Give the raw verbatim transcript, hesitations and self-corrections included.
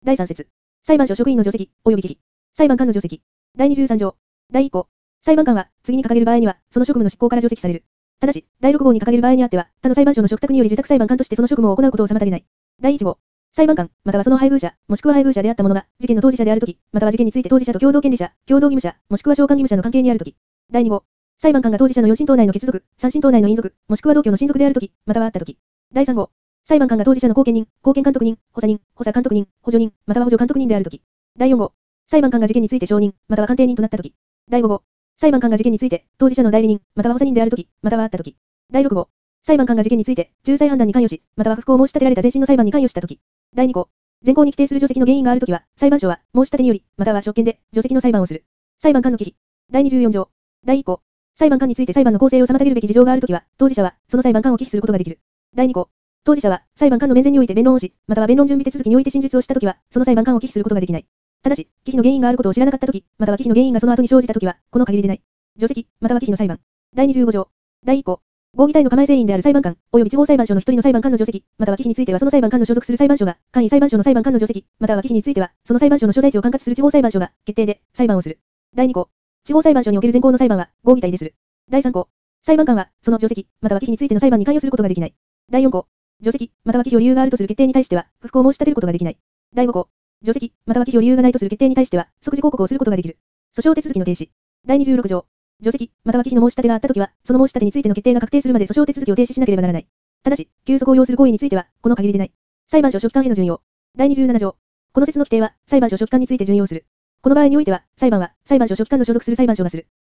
だいさん節。裁判所職員の除籍、及び忌避。裁判官の除籍。だいにじゅうさん条。だいいっ項。裁判官は、次に掲げる場合には、その職務の執行から除籍される。ただし、だいろく号に掲げる場合にあっては、他の裁判所の嘱託により受託裁判官としてその職務を行うことを妨げない。だいいち号。裁判官、またはその配偶者、もしくは配偶者であった者が、事件の当事者であるとき、または事件について当事者と共同権利者、共同義務者、もしくは償還義務者の関係にあるとき。だいに号。裁判官が当事者のよん親等内の血族、さん親等内の姻族、もしくは同居の親族であるとき、またはあったとき。だいさん号。裁判官が当事者の後見人、後見監督人、補佐人、補佐監督人、補助人、または補助監督人であるとき。だいよん号。裁判官が事件について証人、または鑑定人となったとき。だいご号。裁判官が事件について当事者の代理人、または補佐人であるとき、またはあったとき。だいろく号。裁判官が事件について仲裁判断に関与し、または不服を申し立てられた前審の裁判に関与したとき。だいに項。前項に規定する除籍の原因があるときは、裁判所は申し立てにより、または職権で除籍の裁判をする。裁判官の忌避。だいにじゅうよん条。だいいっ項。裁判官について裁判の公正を妨げるべき事情があるときは、当事者はその裁判官を忌避することができる。だいに項。当事者は裁判官の面前において弁論をし、または弁論準備手続きにおいて真実をしたときは、その裁判官を忌避することができない。ただし、忌避の原因があることを知らなかったとき、または忌避の原因がその後に生じたときは、この限りでない。除籍、または忌避の裁判。だいにじゅうご条。だいいっ項。合議体の加盟成員である裁判官、及び地方裁判所の一人の裁判官の除籍、または忌避についてはその裁判官の所属する裁判所が、簡易裁判所の裁判官の除籍、または忌避については、その裁判所の所在地を管轄する地方裁判所が、決定で、裁判をする。だいに項。地方裁判所における前項の裁判は、合議体でする。だいさん項。裁判官は、その除籍、または忌避についての裁判に関与することができない。だいよん項。除籍、または忌避を理由があるとする決定に対しては、不服を申し立てることができない。だいご項。除籍、または忌避を理由がないとする決定に対しては、即時抗告をすることができる。訴訟手続きの停止。だいにじゅうろく条。除籍、または忌避の申し立てがあったときは、その申し立てについての決定が確定するまで訴訟手続きを停止しなければならない。ただし、休息を要する行為については、この限りでない。裁判所書記官への準用。だいにじゅうなな条。この説の規定は、裁判所書記官について準用する。この場合においては、裁判は、裁判所書記官の所属する裁判所がする。